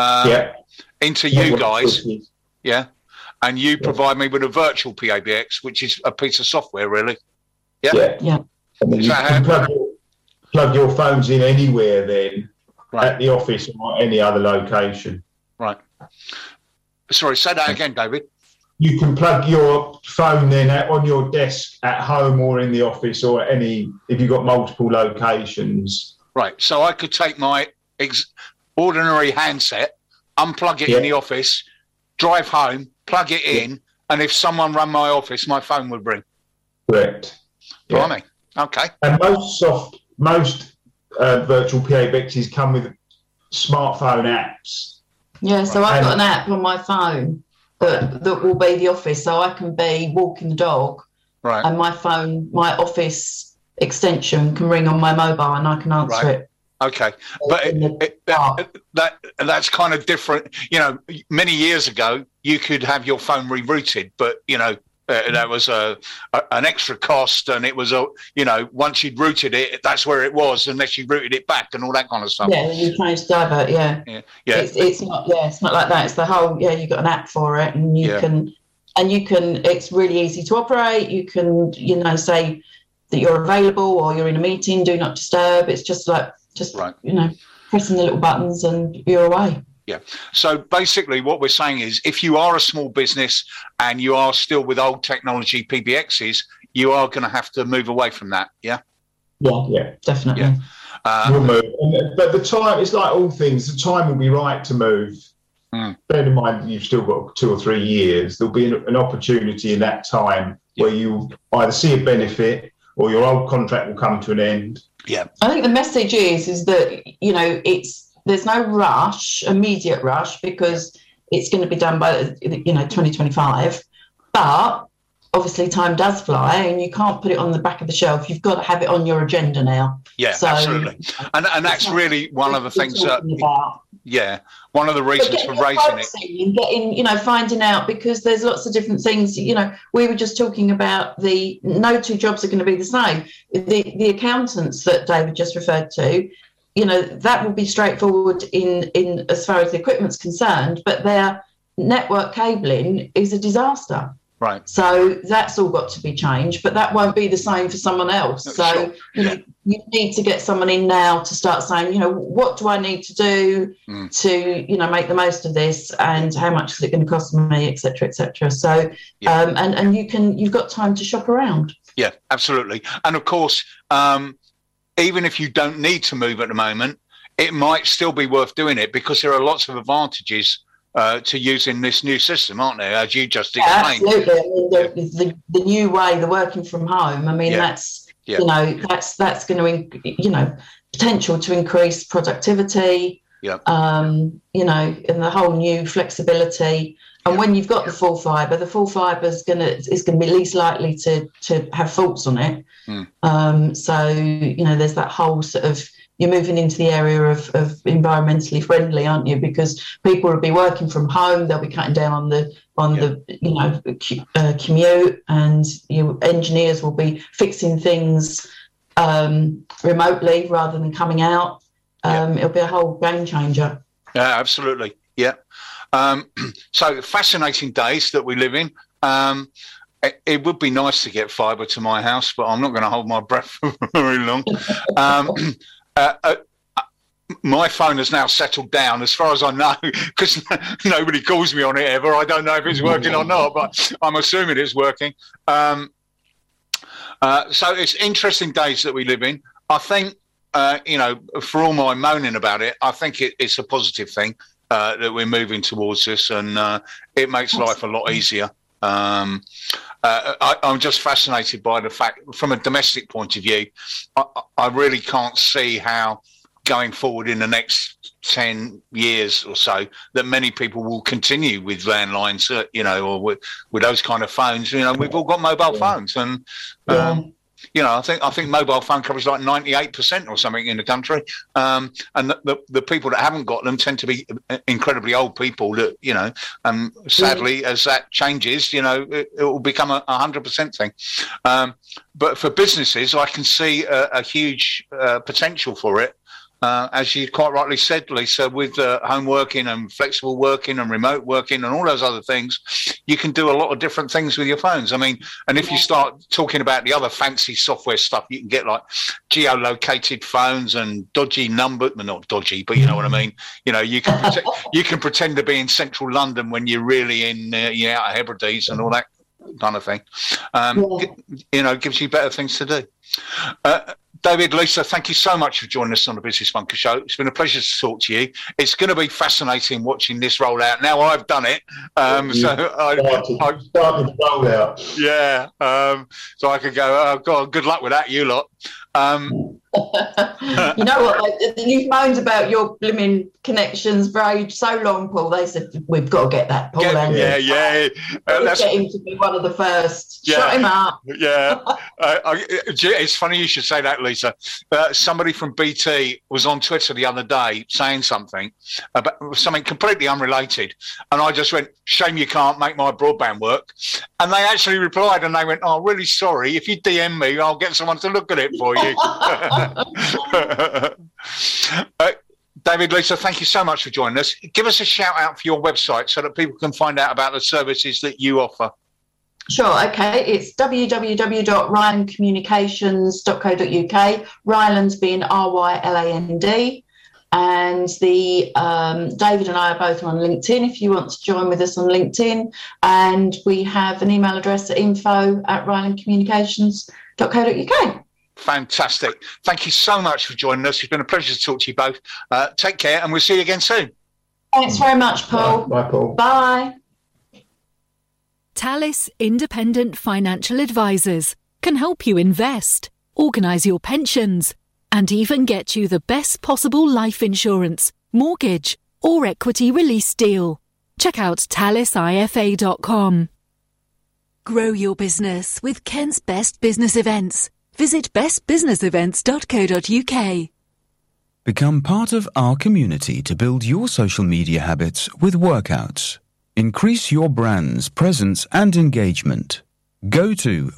into you guys. Yeah. And you provide me with a virtual PABX, which is a piece of software, really. Yeah. Yeah. And then you can plug your phones in anywhere then, at the office or any other location. Right. Sorry, say that again, David. You can plug your phone in on your desk at home or in the office or if you've got multiple locations. Right. So I could take my ordinary handset, unplug it in the office, drive home, plug it in, and if someone ran my office, my phone would ring. Correct. Blimey. Okay. And most virtual PABXs come with smartphone apps. Yeah, so I've got an app on my phone that will be the office, so I can be walking the dog, and my phone, my office extension can ring on my mobile, and I can answer it. Okay, but that's kind of different. Many years ago, you could have your phone rerouted, but that was an extra cost, and it was once you'd routed it, that's where it was, unless you routed it back and all that kind of stuff. Yeah, you change divert. Yeah. It's not like that. It's the whole. Yeah, you've got an app for it, and you can. It's really easy to operate. You can, say that you're available or you're in a meeting. Do not disturb. It's just pressing the little buttons and you're away. Yeah. So basically what we're saying is if you are a small business and you are still with old technology PBXs, you are going to have to move away from that. Yeah. Yeah, definitely. Yeah. We'll move. But the time, it's like all things, the time will be right to move. Bear in mind, you've still got 2 or 3 years. There'll be an opportunity in that time where you either see a benefit or your old contract will come to an end. Yeah. I think the message is that, you know, there's no immediate rush, because it's going to be done by, 2025. But obviously time does fly and you can't put it on the back of the shelf. You've got to have it on your agenda now. Yeah, so, absolutely. And that's really one of the things that, one of the reasons for raising it. And getting, finding out, because there's lots of different things. We were just talking about no two jobs are going to be the same. The accountants that David just referred to, that will be straightforward in as far as the equipment's concerned, but their network cabling is a disaster. Right. So that's all got to be changed, but that won't be the same for someone else. So you need to get someone in now to start saying, what do I need to do to, make the most of this, and how much is it going to cost me, et cetera, et cetera. So, and you've got time to shop around. Yeah, absolutely. And of course, even if you don't need to move at the moment, it might still be worth doing it, because there are lots of advantages to using this new system, aren't there, as you just explained? Absolutely. I mean, the new way, the working from home, I mean, that's going to, potential to increase productivity, and the whole new flexibility. And when you've got the full fibre is going to be least likely to have faults on it. So, there's that whole sort of, you're moving into the area of environmentally friendly, aren't you? Because people will be working from home, they'll be cutting down on the commute, and engineers will be fixing things remotely rather than coming out. It'll be a whole game changer. Yeah, absolutely. Yeah. So fascinating days that we live in. It would be nice to get fibre to my house, but I'm not going to hold my breath for very long. My phone has now settled down, as far as I know, because nobody calls me on it ever. I don't know if it's working or not, but I'm assuming it's working. So it's interesting days that we live in. I think, for all my moaning about it, I think it's a positive thing that we're moving towards this, and it makes life a lot easier. I'm just fascinated by the fact, from a domestic point of view, I really can't see how going forward in the next 10 years or so that many people will continue with landlines, or with those kind of phones. We've all got mobile phones, and I think mobile phone coverage is like 98% or something in the country, and the people that haven't got them tend to be incredibly old people that, sadly, as that changes, it will become a 100% thing. But for businesses, I can see a huge potential for it. As you quite rightly said, Lisa, with home working and flexible working and remote working and all those other things, you can do a lot of different things with your phones. I mean, and if you start talking about the other fancy software stuff, you can get like geolocated phones and dodgy number, well, not dodgy, but you know what I mean. You can pretend to be in central London when you're really in Outer Hebrides and all that kind of thing. Gives you better things to do. David, Lisa, thank you so much for joining us on the Business Bunker Show. It's been a pleasure to talk to you. It's going to be fascinating watching this roll out. Now I've done it, so I started the roll out. Yeah, so I could go, oh God, good luck with that, you lot. You know what? You've moaned about your blooming connections for so long, Paul. They said we've got to get that Paul. Let's get him to be one of the first. Yeah. Shut him up. Yeah, it's funny you should say that, Lisa. Somebody from BT was on Twitter the other day saying something about something completely unrelated, and I just went, "Shame you can't make my broadband work." And they actually replied, and they went, "Oh, really sorry. If you DM me, I'll get someone to look at it for you." David, Lisa, thank you so much for joining us. Give us a shout out for your website so that people can find out about the services that you offer. Sure, okay. It's www.rylandcommunications.co.uk, Ryland being RYLAND. And the David and I are both on LinkedIn if you want to join with us on LinkedIn. And we have an email address at info@rylandcommunications.co.uk. Fantastic. Thank you so much for joining us. It's been a pleasure to talk to you both. Take care, and we'll see you again soon. Thanks very much, Paul. Bye, Paul. Bye. Talis Independent Financial Advisors can help you invest, organise your pensions, and even get you the best possible life insurance, mortgage, or equity release deal. Check out talisifa.com. Grow your business with Kent's Best Business Events. Visit bestbusinessevents.co.uk. Become part of our community to build your social media habits with workouts. Increase your brand's presence and engagement. Go to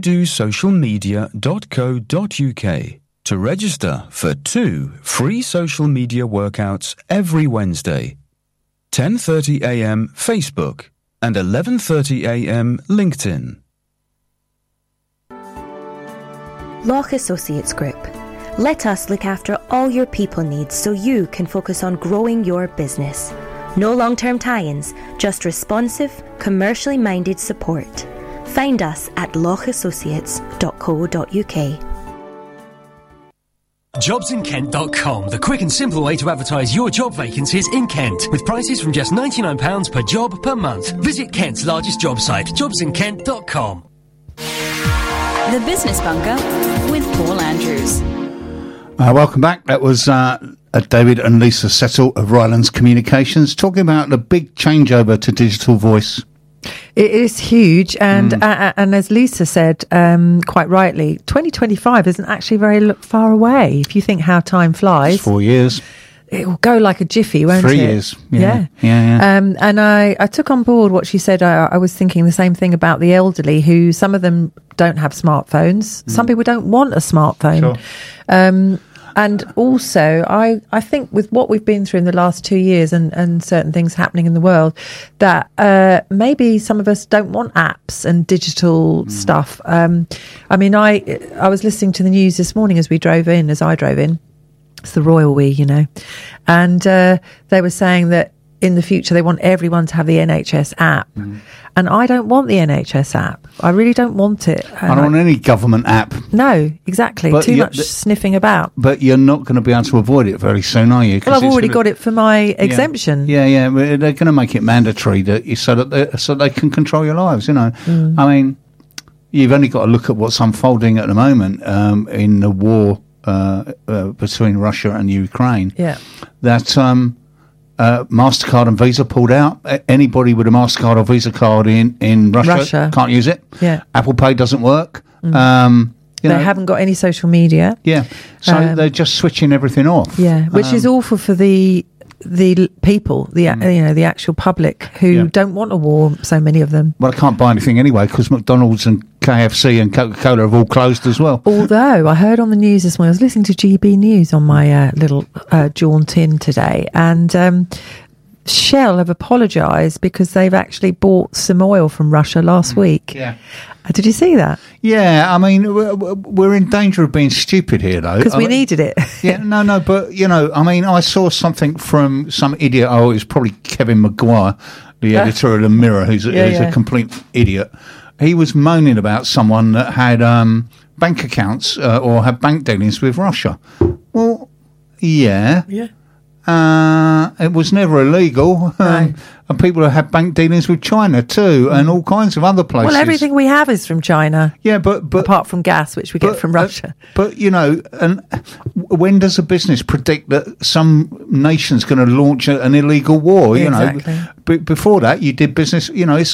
wedosocialmedia.co.uk to register for 2 free social media workouts every Wednesday. 10:30 a.m. Facebook and 11:30 a.m. LinkedIn. Loch Associates Group. Let us look after all your people needs so you can focus on growing your business. No long-term tie-ins, just responsive, commercially minded support. Find us at lochassociates.co.uk. JobsInKent.com, the quick and simple way to advertise your job vacancies in Kent, with prices from just £99 per job per month. Visit Kent's largest job site, JobsInKent.com. The Business Bunker with Paul Andrews. Welcome back. That was David and Lisa Settle of Rylands Communications talking about the big changeover to digital voice. It is huge, and as Lisa said quite rightly, 2025 isn't actually very far away. If you think how time flies, It's 4 years. It will go like a jiffy, won't 3 it? 3 years. Yeah. And I took on board what she said. I was thinking the same thing about the elderly, who some of them don't have smartphones. Some people don't want a smartphone. Sure. And also, I think with what we've been through in the last 2 years and certain things happening in the world, that maybe some of us don't want apps and digital stuff. I mean, I was listening to the news this morning as I drove in. It's the royal we, you know. And they were saying that in the future they want everyone to have the NHS app. And I don't want the NHS app. I really don't want it. I don't want any government app. No, exactly. But Too much sniffing about. But you're not going to be able to avoid it very soon, are you? Well, I've already got it for my exemption. Yeah. They're going to make it mandatory so they can control your lives, you know. I mean, you've only got to look at what's unfolding at the moment in the war between Russia and Ukraine. Yeah. That MasterCard and Visa pulled out. Anybody with a MasterCard or Visa card in Russia can't use it. Yeah. Apple Pay doesn't work. They haven't got any social media. Yeah. So they're just switching everything off. Yeah, which is awful for the people, the actual public who don't want a war, so many of them. Well, I can't buy anything anyway because McDonald's and KFC and Coca-Cola have all closed as well. Although I heard on the news this morning, I was listening to GB News on my little jaunt in today, and Shell have apologised because they've actually bought some oil from Russia last week. Yeah. Did you see that? Yeah, I mean, we're in danger of being stupid here, though. Because we needed it. Yeah, no, but, you know, I mean, I saw something from some idiot, it was probably Kevin Maguire, the editor of The Mirror, who's a complete idiot. He was moaning about someone that had bank accounts or had bank dealings with Russia. Well, yeah. It was never illegal. And people have had bank dealings with China too, and all kinds of other places. Well, everything we have is from China. Yeah, but apart from gas, which we get from Russia. But you know, and when does a business predict that some nation's going to launch an illegal war? You know, before that, you did business. You know,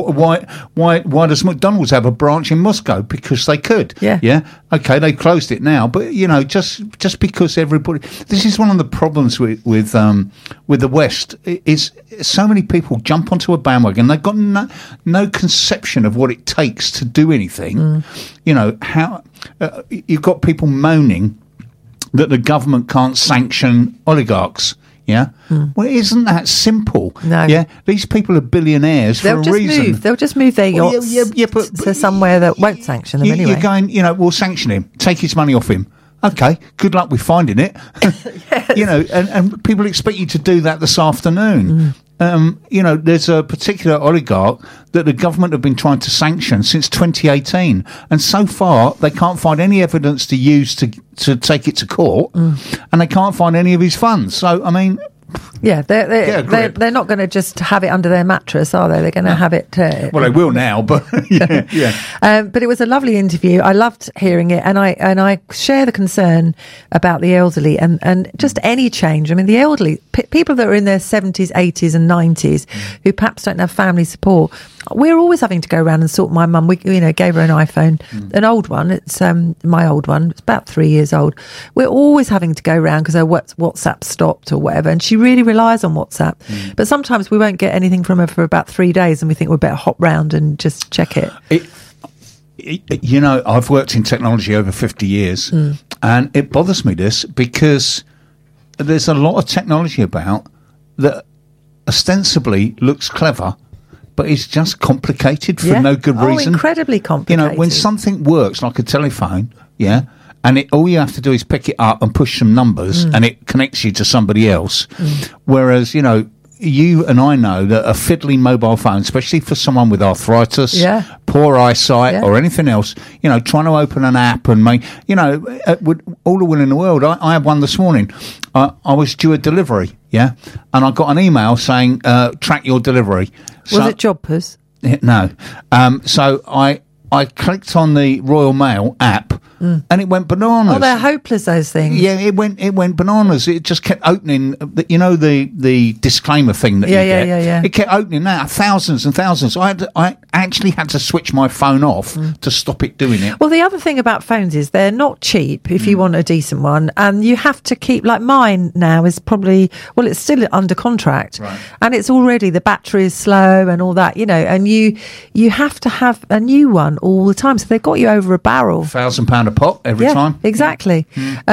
why does McDonald's have a branch in Moscow? Because they could. Yeah. Okay, they closed it now, but you know, just because everybody. This is one of the problems with the West is so many people jump onto a bandwagon. They've got no conception of what it takes to do anything. You know, how you've got people moaning that the government can't sanction oligarchs. Yeah. Well, isn't that simple? No. Yeah. These people are billionaires for a reason. They'll just move their yachts to somewhere that won't sanction them anyway. You're going, you know, we'll sanction him, take his money off him. Okay, good luck with finding it. Yes. And people expect you to do that this afternoon. There's a particular oligarch that the government have been trying to sanction since 2018, and so far they can't find any evidence to use to take it to court, and they can't find any of his funds. So, I mean... Yeah, they're not going to just have it under their mattress, are they? They're going to have it... well, they will now, but yeah. But it was a lovely interview. I loved hearing it, and I share the concern about the elderly and just any change. I mean, the elderly, people that are in their 70s, 80s and 90s who perhaps don't have family support, we're always having to go around and sort my mum. We gave her an iPhone, an old one. It's my old one. It's about 3 years old. We're always having to go around because her WhatsApp stopped or whatever, and she really relies on WhatsApp. But sometimes we won't get anything from her for about 3 days, and we think we'd better hop round and just check it. I've worked in technology over 50 years, and it bothers me this because there's a lot of technology about that ostensibly looks clever, but it's just complicated for no good reason. Incredibly complicated. When something works like a telephone, and all you have to do is pick it up and push some numbers, and it connects you to somebody else. Whereas, you and I know that a fiddly mobile phone, especially for someone with arthritis, poor eyesight, or anything else, trying to open an app and make, with all the will in the world. I had one this morning. I was due a delivery, and I got an email saying, track your delivery. Was it Jobpers? No. So I clicked on the Royal Mail app, and it went bananas. Oh, they're hopeless, those things. Yeah, it went bananas. It just kept opening. The disclaimer thing that you get. Yeah. It kept opening that thousands and thousands. I actually had to switch my phone off to stop it doing it. Well, the other thing about phones is they're not cheap if you want a decent one, and you have to keep, like mine now is probably, well, it's still under contract, and it's already, the battery is slow and all that, and you have to have a new one all the time, so they've got you over a barrel. £1,000 a pop every time. Exactly.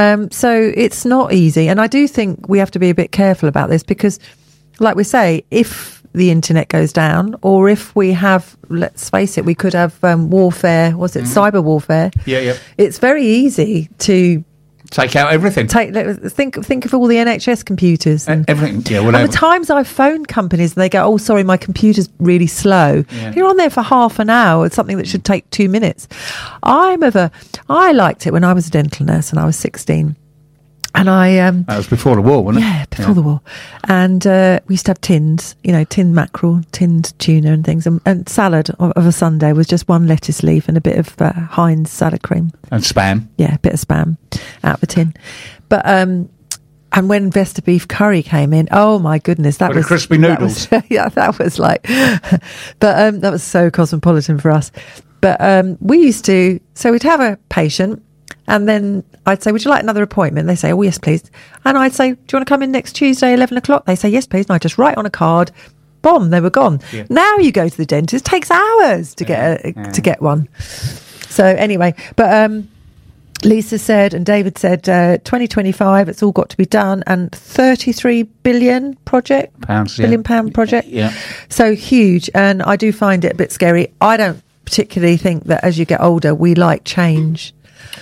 So it's not easy, and I do think we have to be a bit careful about this because, like we say, if the internet goes down, or if we have, let's face it, we could have warfare. Was it cyber warfare? Yeah. It's very easy to take out everything. Think of all the NHS computers and everything. Yeah, whatever. And the times I've phoned companies and they go, "Oh, sorry, my computer's really slow." Yeah. You're on there for half an hour. It's something that should take 2 minutes. I liked it when I was a dental nurse and I was 16. And that was before the war, wasn't it? Yeah, before the war. And we used to have tins, tinned mackerel, tinned tuna and things. And salad of a Sunday was just one lettuce leaf and a bit of Heinz salad cream. And Spam. Yeah, a bit of Spam out of the tin. But and when Vesta beef curry came in, oh my goodness, that was crispy noodles. That was like, but that was so cosmopolitan for us. But we used to, so we'd have a patient. And then I'd say, would you like another appointment? They say, oh, yes, please. And I'd say, do you want to come in next Tuesday, 11 o'clock? They say, yes, please. And I just write on a card, bomb, they were gone. Yeah. Now you go to the dentist, it takes hours to get one. So anyway, but Lisa said and David said 2025, it's all got to be done. And 33 billion project, £billion project. Yeah. So huge. And I do find it a bit scary. I don't particularly think that as you get older, we like change.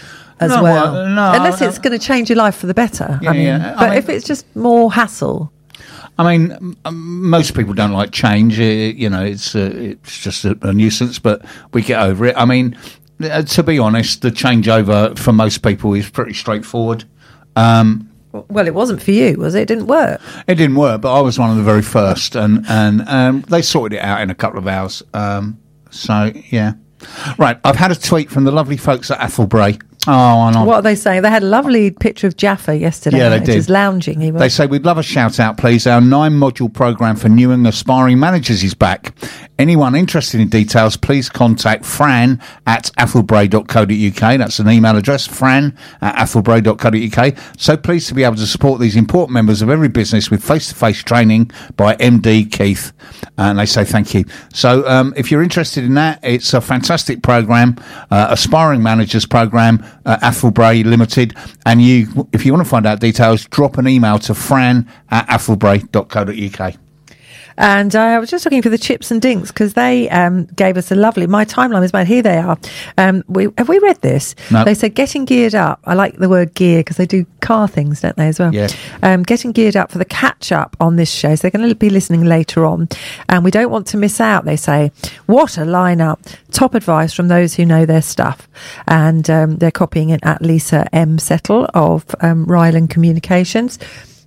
Unless it's going to change your life for the better. But if it's just more hassle. I mean, most people don't like change. It's just a nuisance, but we get over it. I mean, to be honest, the changeover for most people is pretty straightforward. Well, it wasn't for you, was it? It didn't work. It didn't work, but I was one of the very first, and they sorted it out in a couple of hours. So, yeah. Right, I've had a tweet from the lovely folks at Athelbray. What are they saying? They had a lovely picture of Jaffa yesterday. Yeah, they did. Just lounging. He was. They say, we'd love a shout out, please. Our 9-module programme for new and aspiring managers is back. Anyone interested in details, please contact Fran at athelbray.co.uk. That's an email address, Fran at athelbray.co.uk. So pleased to be able to support these important members of every business with face-to-face training by MD Keith. And they say thank you. So if you're interested in that, it's a fantastic programme, aspiring managers programme, Athelbray Limited. And if you want to find out details, drop an email to Fran at athelbray.co.uk. And I was just looking for the Chips and Dinks because they gave us my timeline was made. Here they are. Have we read this? No. They said getting geared up. I like the word gear because they do car things, don't they, as well? Yeah. Getting geared up for the catch up on this show. So they're going to be listening later on. And we don't want to miss out, they say. What a lineup. Top advice from those who know their stuff. And they're copying it at Lisa M. Settle of Ryland Communications.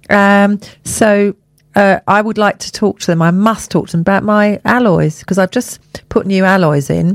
So I would like to talk to them. I must talk to them about my alloys because I've just put new alloys in.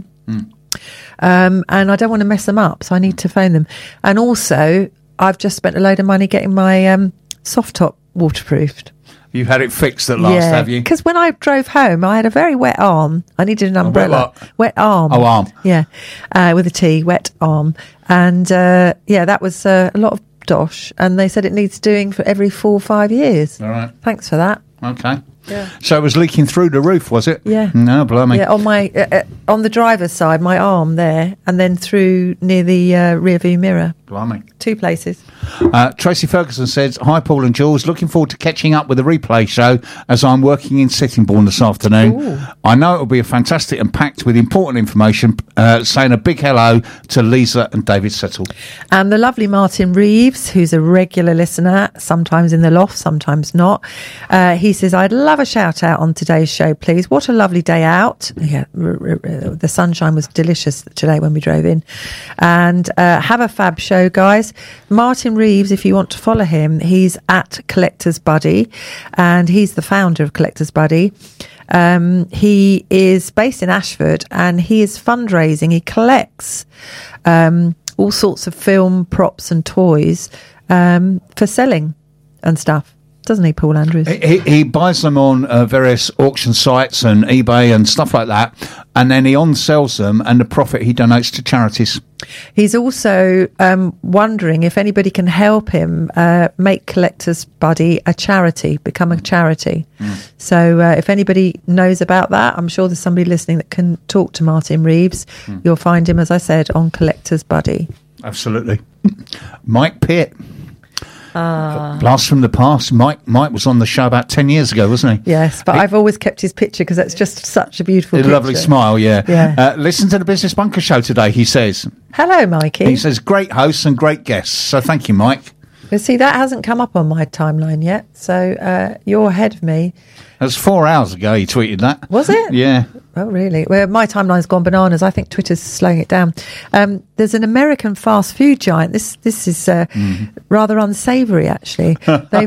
And I don't want to mess them up, so I need to phone them. And also, I've just spent a load of money getting my soft top waterproofed. You've had it fixed at last, have you? Because when I drove home, I had a very wet arm. I needed an umbrella. Wet arm. Oh, arm. Yeah, with a T, wet arm. And that was a lot of dosh. And they said it needs doing for every 4 or 5 years. All right. Thanks for that. Okay. Yeah. So it was leaking through the roof, was it? Yeah. No, blimey. Yeah, on my on the driver's side, my arm there, and then through near the rear view mirror. Blimey. 2 places. Tracy Ferguson says, hi, Paul and Jules. Looking forward to catching up with the replay show as I'm working in Sittingbourne this afternoon. Ooh. I know it'll be a fantastic and packed with important information. Saying a big hello to Lisa and David Settle. And the lovely Martin Reeves, who's a regular listener, sometimes in the loft, sometimes not. He says, I'd love a shout out on today's show, please. What a lovely day out. Yeah, the sunshine was delicious today when we drove in. And have a fab show, guys. Martin Reeves, if you want to follow him, he's at Collectors Buddy, and he's the founder of Collectors Buddy. He is based in Ashford, and he is fundraising. He collects all sorts of film props and toys for selling and stuff. Doesn't he, Paul Andrews? He buys them on various auction sites and eBay and stuff like that, and then he on-sells them, and the profit he donates to charities. He's also wondering if anybody can help him make Collectors Buddy a charity, become a charity. So if anybody knows about that, I'm sure there's somebody listening that can talk to Martin Reeves. You'll find him, as I said, on Collectors Buddy. Absolutely. Mike Pitt. Blast from the past. Mike was on the show about 10 years ago, wasn't he? Yes, but I've always kept his picture because that's just such a beautiful picture. Lovely smile, yeah. Listen to the Business Bunker show today, he says. Hello, Mikey. He says, great hosts and great guests. So thank you, Mike. Well, see, that hasn't come up on my timeline yet, so you're ahead of me. It was 4 hours ago he tweeted that. Was it? Yeah. Oh, really? Well, my timeline's gone bananas. I think Twitter's slowing it down. There's an American fast food giant. This is rather unsavoury, actually.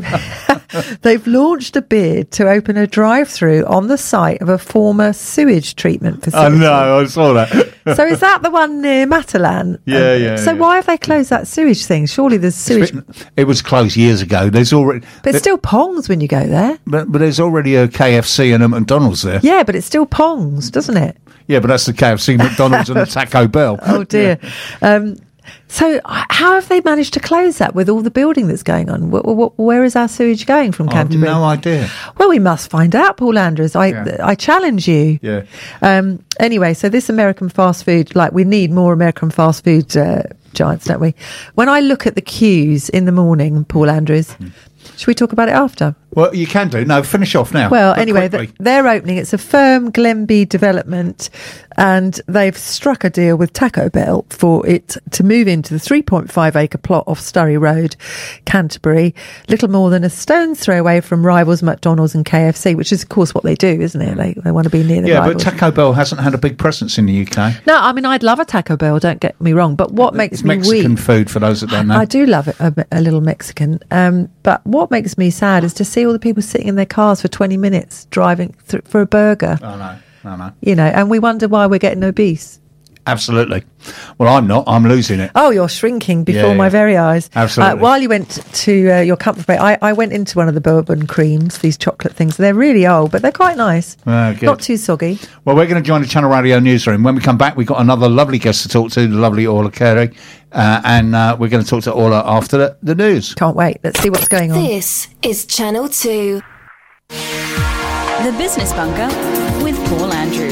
They've launched a bid to open a drive-through on the site of a former sewage treatment facility. Oh, no, I saw that. So is that the one near Matalan? Yeah. So why have they closed that sewage thing? Surely there's sewage... It was closed years ago. There's already... But it's still Pongs when you go there. But there's already a KFC and a McDonald's there. Yeah, but it's still Pongs, doesn't it? Yeah, but that's the KFC, McDonald's and the Taco Bell. Oh, dear. Yeah. So how have they managed to close that with all the building that's going on? Where is our sewage going from Canterbury? I have no idea. Well, we must find out, Paul Andrews. I challenge you. Yeah. Anyway, so this American fast food, we need more American fast food giants, don't we? When I look at the queues in the morning, Paul Andrews, should we talk about it after? Well, you can do. No, finish off now. Well, anyway, they're opening. It's a firm Glenby development, and they've struck a deal with Taco Bell for it to move into the 3.5-acre plot off Sturry Road, Canterbury, little more than a stone's throw away from rivals McDonald's and KFC, which is, of course, what they do, isn't it? They want to be near the rivals. Yeah, but Taco Bell hasn't had a big presence in the UK. No, I mean, I'd love a Taco Bell, don't get me wrong, but what makes me weak... Mexican food, for those that don't know. I do love it, a little Mexican, but what makes me sad is to see all the people sitting in their cars for 20 minutes driving for a burger. I know. You know, and we wonder why we're getting obese. Absolutely. Well, I'm not. I'm losing it. Oh, you're shrinking before my very eyes. Absolutely. While you went to your comfort break, I went into one of the bourbon creams, these chocolate things. They're really old, but they're quite nice. Not too soggy. Well, we're going to join the Channel Radio newsroom. When we come back, we've got another lovely guest to talk to, the lovely Orla Carey. And we're going to talk to Orla after the news. Can't wait. Let's see what's going on. This is Channel 2. The Business Bunker with Paul Andrews.